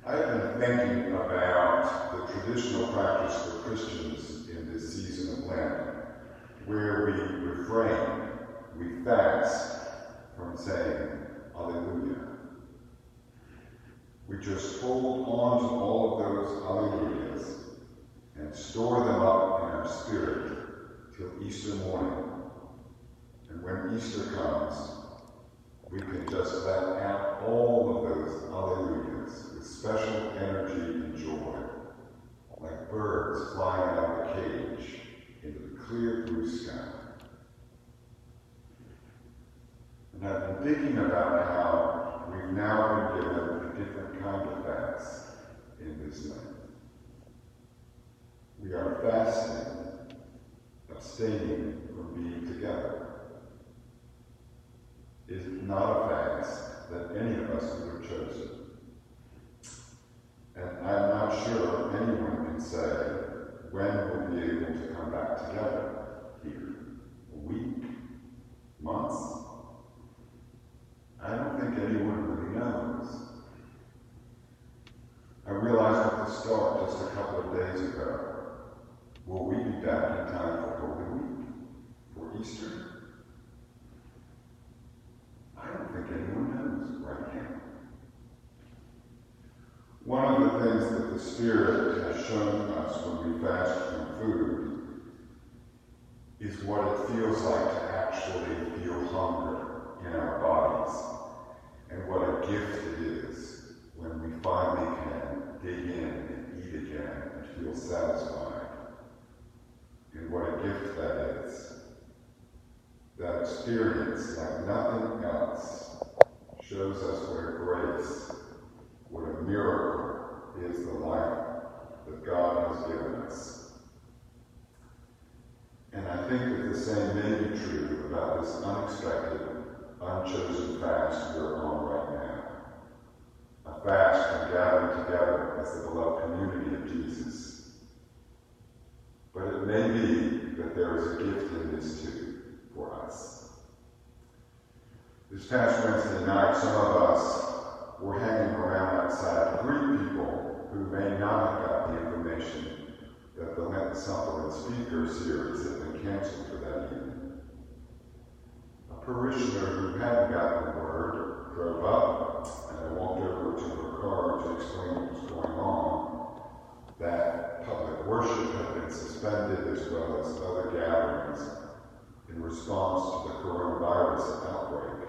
I've been thinking about the traditional practice for Christians in this season of Lent, where we refrain, we fast from saying Alleluia. We just hold on to all of those Alleluias and store them up in our spirit till Easter morning. And when Easter comes, we can just let out all of those Alleluias with special energy and joy, like birds flying out of a cage into the clear blue sky. And I've been thinking about how we've now been given a different kind of fast in this Lent. We are fasting, abstaining from being together. Is not a fast that any of us would have chosen. And I'm not sure anyone can say when we'll be able to come back together here. A week? Months? I don't think anyone really knows. I realized at the start, just a couple of days ago, will we be back in time for Holy Week? For Easter? I don't think anyone knows right now. One of the things that the Spirit has shown us when we fast from food is what it feels like to actually feel hunger in our bodies, and what a gift it is when we finally can dig in and eat again and feel satisfied. And what a gift that is. That experience, like nothing else, shows us what a grace, what a miracle is the life that God has given us. And I think that the same may be true about this unexpected, unchosen fast we're on right now. A fast from gathering together as the beloved community of Jesus. But it may be that there is a gift in this too. For us. This past Wednesday night, some of us were hanging around outside to greet people who may not have got the information that the Lenten Supper and Speaker series had been canceled for that evening. A parishioner who hadn't gotten the word drove up, and I walked over to her car to explain what was going on, that public worship had been suspended as well as other gatherings in response to the coronavirus outbreak.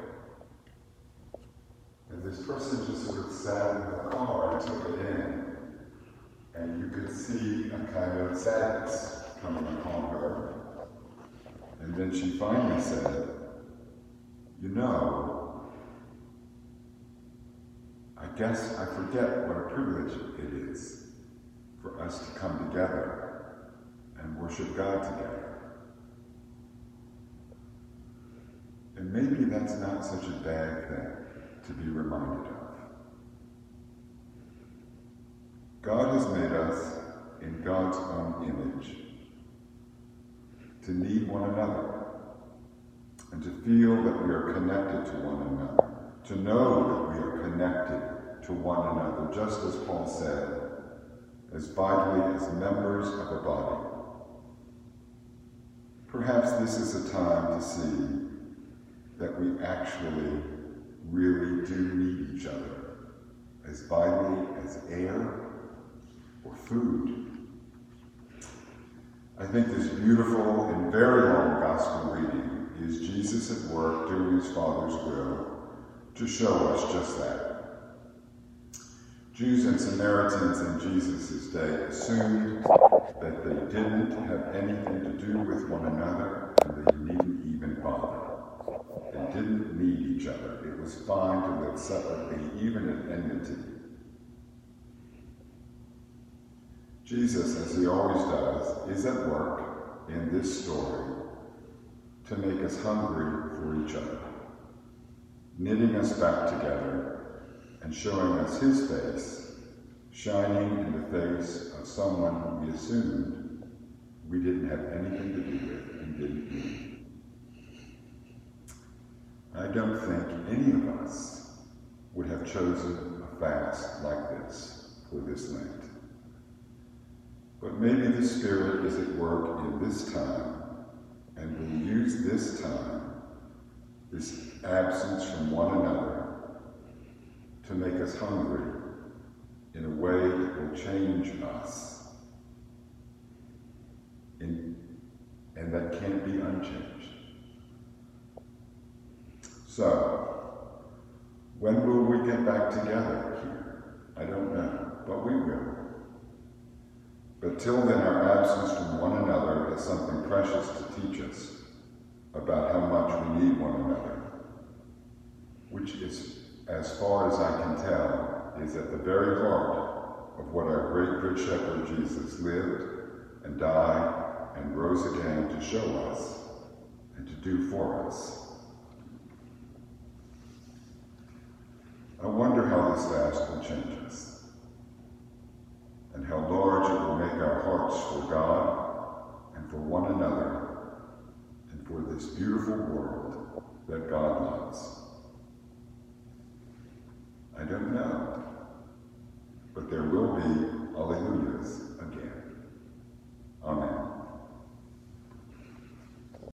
And this person just sort of sat in the car and took it in, and you could see a kind of sadness coming upon her. And then she finally said, "You know, I guess I forget what a privilege it is for us to come together and worship God together. And maybe that's not such a bad thing to be reminded of. God has made us in God's own image to need one another and to feel that we are connected to one another, to know that we are connected to one another, just as Paul said, as vitally as members of a body. Perhaps this is a time to see that we actually really do need each other as vitally as air or food. I think this beautiful and very long gospel reading is Jesus at work doing his Father's will to show us just that. Jews and Samaritans in Jesus' day assumed that they didn't have anything to do with one another and they needn't even bother. They didn't need each other. It was fine to live separately, even at enmity. Jesus, as he always does, is at work in this story to make us hungry for each other, knitting us back together and showing us his face, shining in the face of someone we assumed we didn't have anything to do with and didn't need. I don't think any of us would have chosen a fast like this. But maybe the Spirit is at work in this time and will use this time, this absence from one another, to make us hungry in a way that will change us. And that can't be unchanged. So, when will we get back together here? I don't know, but we will. But till then, our absence from one another is something precious to teach us about how much we need one another, which is, as far as I can tell, is at the very heart of what our great Good Shepherd Jesus lived and died and rose again to show us and to do for us. I wonder how this fast will change us, and how large it will make our hearts for God and for one another and for this beautiful world that God loves. I don't know, but there will be